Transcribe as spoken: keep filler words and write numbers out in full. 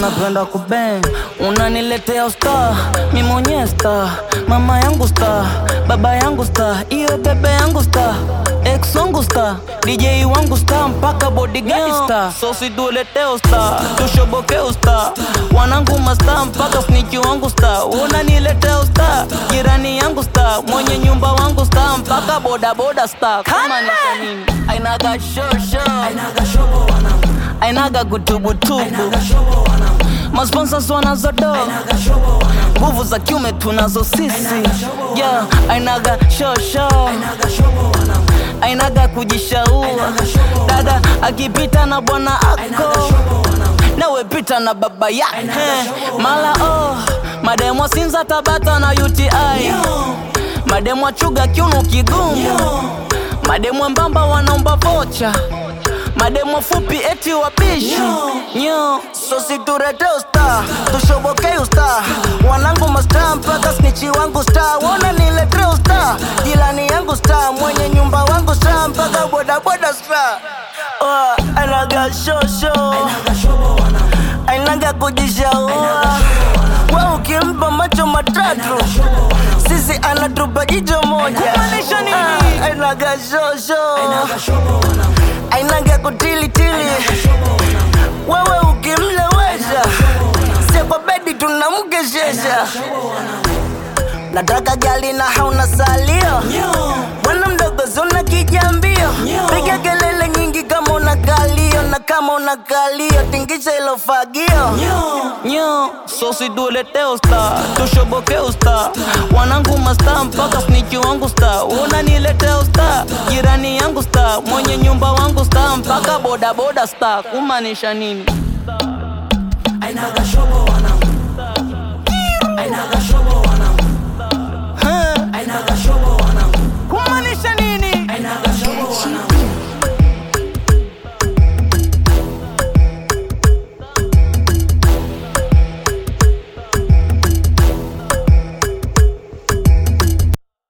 unapenda kubang, unaniletea star, mi mwenye star, mama yangu star, baba yangu star, iyo bebe yangu star, ex wangu star, D J wangu star, mpaka bodyguard star. So si tuleteo star, tushobokeo star, wanangu mastar, mpaka snitch wangu star. Unanileteo star, jirani yangu star, mwenye nyumba wangu star, mpaka boda boda star. Kama ni nini? Ainaga show show, ainaga shobo wanangu, ainaga kutubutubu, ainaga shobo wanangu, masponsors wanazodo, nguvu za kiume tunazo sisi. Yeah, ainaga show show, ainaga shobo wanangu, ainaga kujishaua. Dada akipita na bwana ako, nawe pita na baba yake. Mala oh, mademo Sinza Tabata na U T I, mademo chuga kiuno kigumu, mademo mbamba wanaomba vocha, mademo fupi eti wapishi. Nyo, so si tureteo star, tushobokeo star, wanangu mastar, mpaka snitchi wangu star. Wana nileteo star, jilani yangu star, mwenye nyumba wangu star, mpaka boda boda star. Oh, ainaga show show, ainaga shobo wanangu, ainaga kujishaua. Wewe ukimpa macho matatu, sisi anatupa jicho moja. Kumaanisha nini? Ah, ainaga show show, ainaga shobo wanangu, ainaga kutili tili. Wewe ukimlewesha, si kwa bedi tunamkeshesha. Nataka gali na hauna salio, bwana mdogo zona kijambio, piga kelele nyingi kama una kalio, na kama una kalio tingisha ilo fagio. Nyo, so si tuleteo star, tushobokeo star, wanangu mastar, mpaka snitch wangu star. Unanileteo star, jirani yangu star, mwenye nyumba wangu star, mpaka boda boda star. Kumaanisha nini? Ainaga shobo wanangu, ainaga shobo